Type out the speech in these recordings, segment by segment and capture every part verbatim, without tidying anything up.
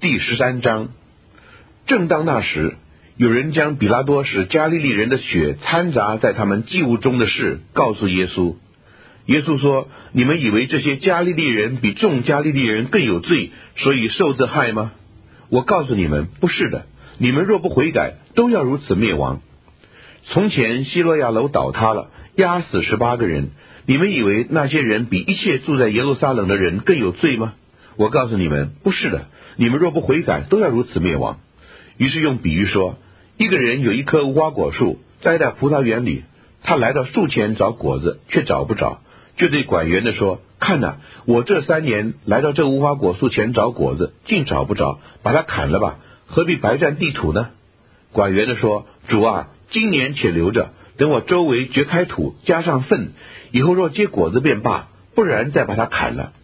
第十三章。正当那时，有人将比拉多使加利利人的血掺杂在他们祭物中的事告诉耶稣。耶稣说：你们以为这些加利利人比众加利利人更有罪，所以受这害吗？我告诉你们，不是的。你们若不悔改，都要如此灭亡。从前希罗亚楼倒塌了，压死十八个人，你们以为那些人比一切住在耶路撒冷的人更有罪吗？我告诉你们，不是的。你们若不悔改，都要如此灭亡。于是用比喻说，一个人有一棵无花果树栽在葡萄园里，他来到树前找果子，却找不着，就对管园的说：看哪，我这三年来到这无花果树前找果子，竟找不着，把它砍了吧，何必白占地土呢？管园的说：主啊，今年且留着，等我周围掘开土，加上粪，以后若结果子便罢，不然再把它砍了。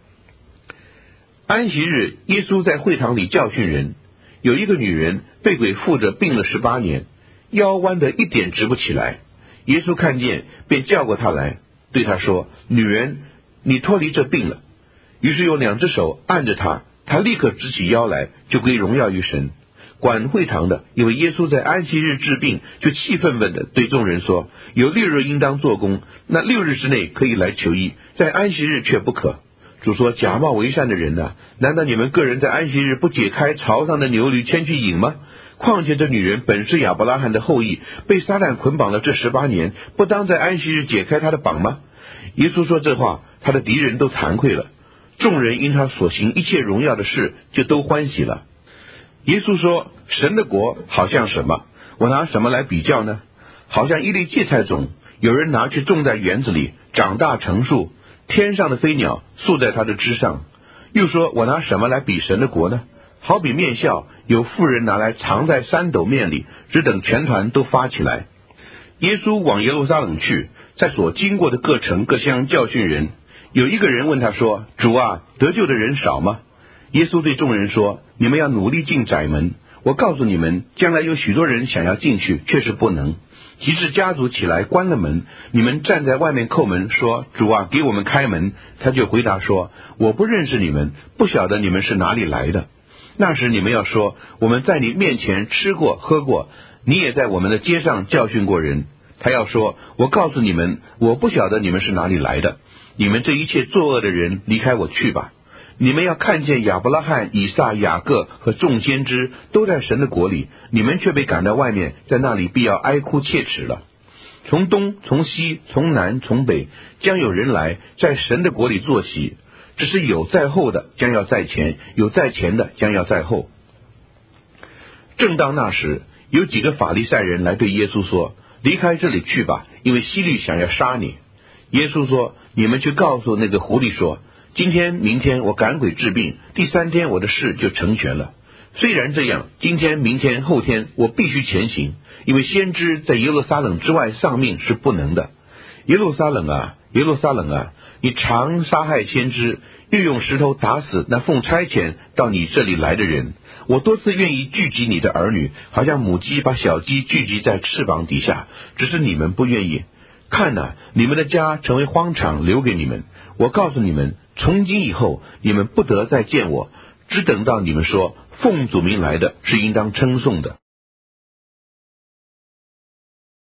安息日，耶稣在会堂里教训人。有一个女人被鬼附着，病了十八年，腰弯得一点直不起来。耶稣看见，便叫过她来，对她说：女人，你脱离这病了。于是用两只手按着她，她立刻直起腰来，就归荣耀于神。管会堂的因为耶稣在安息日治病，就气愤愤地对众人说：有六日应当做工，那六日之内可以来求医，在安息日却不可。主说：假冒为善的人啊，难道你们个人在安息日不解开槽上的牛驴牵去饮吗？况且这女人本是亚伯拉罕的后裔，被撒旦捆绑了这十八年，不当在安息日解开他的绑吗？耶稣说这话，他的敌人都惭愧了。众人因他所行一切荣耀的事，就都欢喜了。耶稣说：神的国好像什么？我拿什么来比较呢？好像一粒芥菜种，有人拿去种在园子里，长大成树，天上的飞鸟宿在它的枝上。又说：我拿什么来比神的国呢？好比面笑，有妇人拿来藏在三斗面里，只等全团都发起来。耶稣往耶路撒冷去，在所经过的各城各乡教训人。有一个人问他说：主啊，得救的人少吗？耶稣对众人说：你们要努力进窄门。我告诉你们，将来有许多人想要进去，却是不能。及至家族起来关了门，你们站在外面叩门，说：主啊，给我们开门。他就回答说：我不认识你们，不晓得你们是哪里来的。那时你们要说：我们在你面前吃过喝过，你也在我们的街上教训过人。他要说：我告诉你们，我不晓得你们是哪里来的，你们这一切作恶的人，离开我去吧。你们要看见亚伯拉罕、以撒、雅各和众先知都在神的国里，你们却被赶到外面，在那里必要哀哭切齿了。从东从西从南从北，将有人来在神的国里坐席，只是有在后的将要在前，有在前的将要在后。正当那时，有几个法利赛人来对耶稣说：离开这里去吧，因为希律想要杀你。耶稣说：你们去告诉那个狐狸说，今天明天我赶鬼治病，第三天我的事就成全了。虽然这样，今天明天后天我必须前行，因为先知在耶路撒冷之外丧命是不能的。耶路撒冷啊，耶路撒冷啊，你常杀害先知，又用石头打死那奉差遣到你这里来的人。我多次愿意聚集你的儿女，好像母鸡把小鸡聚集在翅膀底下，只是你们不愿意。看哪，你们的家成为荒场，留给你们。我告诉你们，从今以后你们不得再见我，只等到你们说奉主名来的是应当称颂的。